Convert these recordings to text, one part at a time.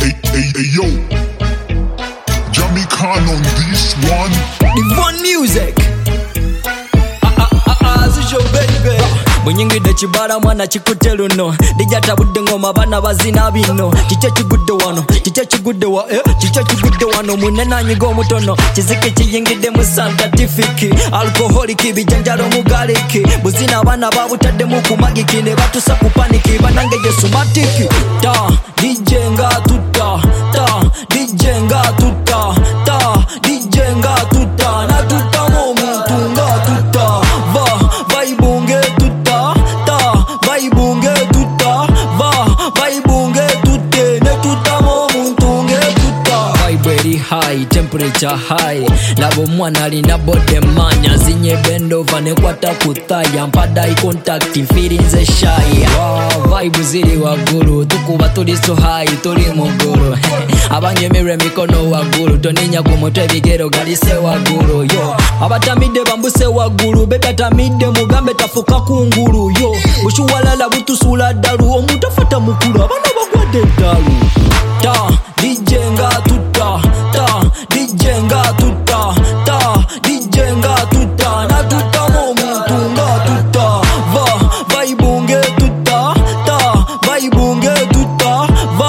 Hey yo, Jamie Khan on this one. The Von Music. As your baby. Munyingide chibala mwana chikutelu no. Dijata budde ngoma bana bazina bino. Chiche chigudde wano, chiche chigudde wa chiche chigudde wano munena nyigo mutono. Chizike chiyingide mu scientific. Alcoholic bijanjalo mugaliki. Buzina bana babutadde mu kumagiki ne batusa ku paniki banange Yesu matiki. Ta DJ nga tutta, ta DJ nga tutta, ta DJ nga tutta na tutta mo muntu nga tutta. Vaibunge tutta, ta vaibunge tutta, vaibunge tutte ne tutta mo muntu nge tutta. Vibrate high, temperature high. Labo mwana alina bode manya zinye bend over ne kwata kutaya mpada eye contact feelings shy. Vibe ziri waguru tukuba tuli so high tuli muguru. Abanyemere mikono waguru toninya ku mutwe bigero galise waguru yo. Abatamide bambuse waguru bebatamide mugambe tafuka kunguru yo. Bushuwalala butusula dalu omutafata mukuru abana bagwade dalu. Ta DJ nga tutta, ta DJ nga tutta, ta DJ nga tutta na tutta mo muntu nga tutta. Vaibunge tutta, ta vaibunge tutta,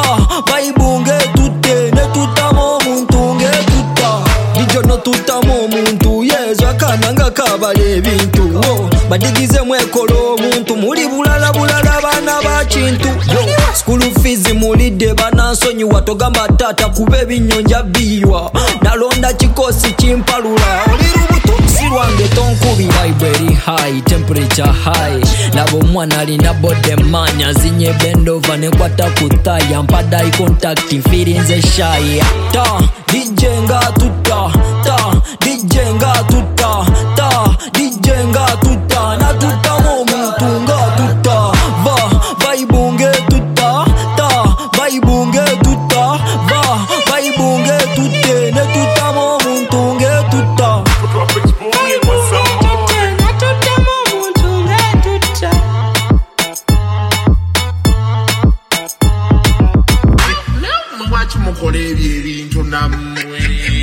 vaibunge tutte ne tutta mo muntu nge tutta. Dijo no tutta mo muntu yezo akananga kabale ebintu badigize mwekolo omuntu muli bulala bana bachintu. School fees mulide banansonyi watogamba tata kube binyonja biwa nalonda chikosi chimpalula olirubutu sirwange tonkubi. Vibrate high, temperature high. Labo mwana alina bode manya zinye bend over ne kwata kutaya mpada eye contact feelings shy. Ta DJ nga tutta, ta DJ nga tutta, ta DJ nga tutta na tutta mo muntu nga tutta. Vaibunge tutta, ta vaibunge tutta, vaibunge tutte ne tutta mo muntu nge tutta. Watch mukole ebintu namwe.